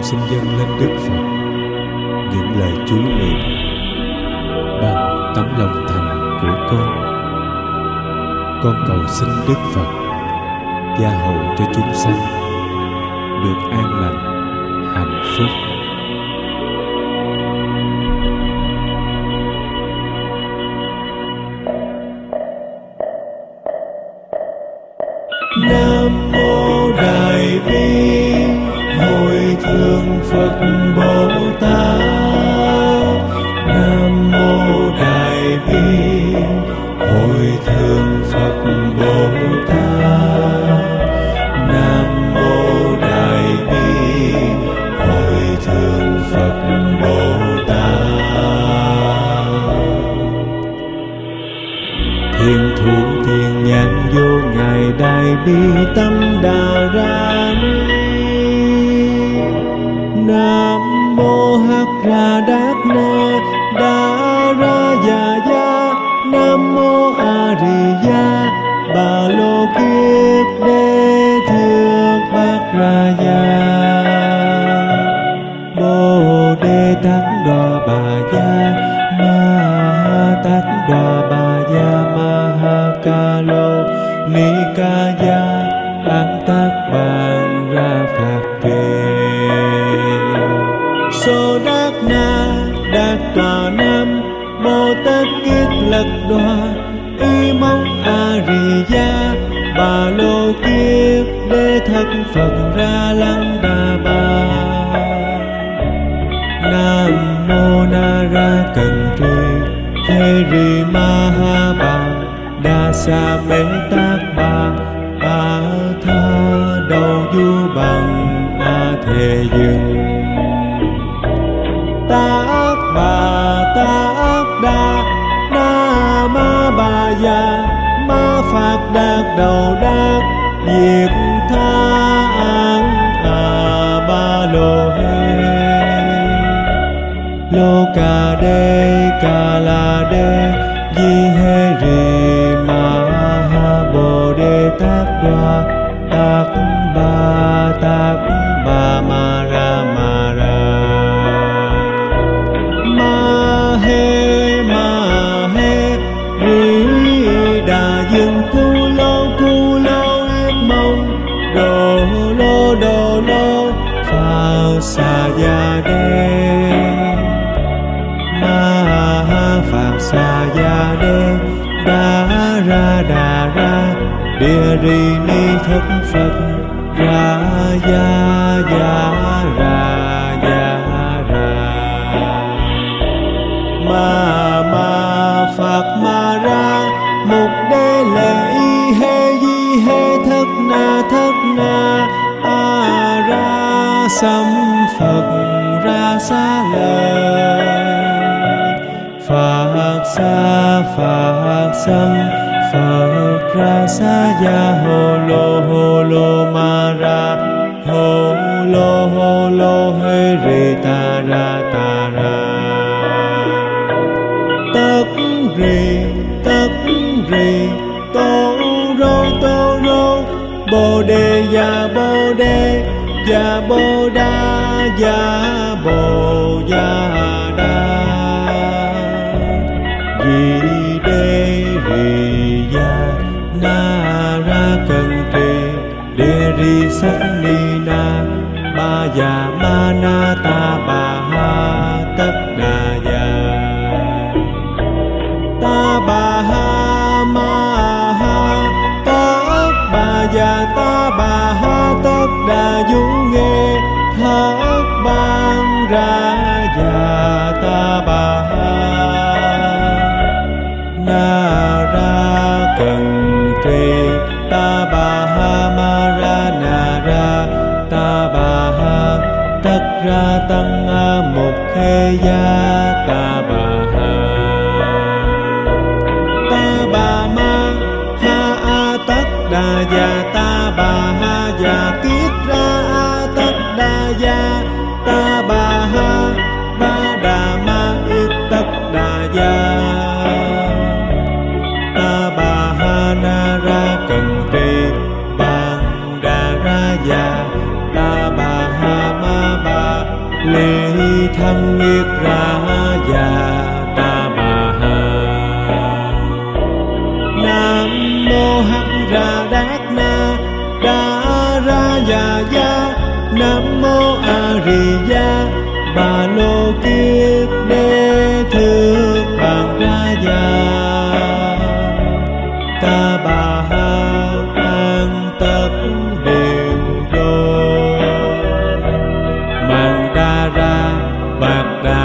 xin dâng lên Đức Phật những lời chú niệm bằng tấm lòng thành của con cầu xin Đức Phật gia hộ cho chúng sanh được an lành, hạnh phúc. Nam mô Đại Bi Hội Thượng Phật Bồ Tát. Nam mô Đại Bi Hội Thượng Phật Bồ Tát. Nam mô Đại Bi Hội Thượng Phật Bồ Tát. Thiên thủ thiên nhãn vô ngài Đại Bi Tâm Đà Ra Ni. Nam mô Hắc Ra Đát Na Đà Ra Già Gia. Nam mô A Di Đà Bà Lô Kiết Đế Thượng Bát Ra Gia. Bồ Đề Tát Đòa Bà Gia Ma Tát Đòa Bà Gia Ma Ha Ca Lô Ni Ca Gia An Tát Bàn Ra Phạt Kề. Sô Đát Na Đát Tòa Nam Bồ Tát Kiết Lật Đòa Y Mong A Di Đà Bà Lô Kiết Đế Thất Phật Ra Lăng Đà Bà. Nam mô Na Ra Cần Trì Thế Ri Ma Ha Bà Đa Sa Mê Tát Bà A Tha Đầu Du Bằng A Thề Dừng. Tát Bà Tát Đa Na Ma Bà Già Ma Phạt Đạt Đầu Đát Diệt Tha An A Ba Lô Hê. Lô Ca Đê Ca La Đê Di Hê Ri Ma Ha Bồ Đề Tát Đoa Tát Ba Ma Ra Ma Hê Ri Đà Dương Cu Lô Yết Mông Đồ Lô Phật Sa Gia Đê Ma Phật Sa Gia Đê Đà Ra Địa Ri Ni Thất Phật Ra Ra Ma Phật Ma Ra Mục Đế Lệ Y Hê Di Hê Thất Na A Ra Sâm Phật Ra Xá Lợi Phật Sâm Phật Ra Xá Gia Hồ Lô Ma Ra Hồ Lô Hê Ri Ta Ra Tất Ri Tô Rô Bồ Đề Gia Bồ Đà Gia Bồ Đà Di Đê Ri Gia Na Ra Cần Trì Đê Ri Sắc Ni Na Ba Già Ma Na Ta Bà Ha Tất Đà Gia Ta Bà Ha Ma Ha Tất Bà Già Ta Bà Ha Tất Đà Du Nghê Thất Ban Ra Già Ta Bà Ha Na Ra Cần Trì Ta Bà Ha Ma Ra Na Ra Ta Bà Ha Tất Ra Tăng A Mục Khê Gia Ta Bà Ha Ta Bà Ma Ha A Tất Đà Gia Ta Bà Ha Gia Kiết Ra A Tất Đà Gia Ta Bà Ha Ba Đà Ma Ít Tất Đà Gia Ta Bà Ha Na Ra Cần Trì Bằng Đà Ra Gia Ta Bà Ha Ma Bà Thăng Nghiệt Ra Già Ta Bà Ha. Nam mô Hắc Ra Đát Na Đa Ra Già Gia. Nam mô A Di Đà Bà Lô Kiết Đế Thượng Bàng Ra Già. Ta Bà Ha an tất điện đô. Mang đa ra bạc đà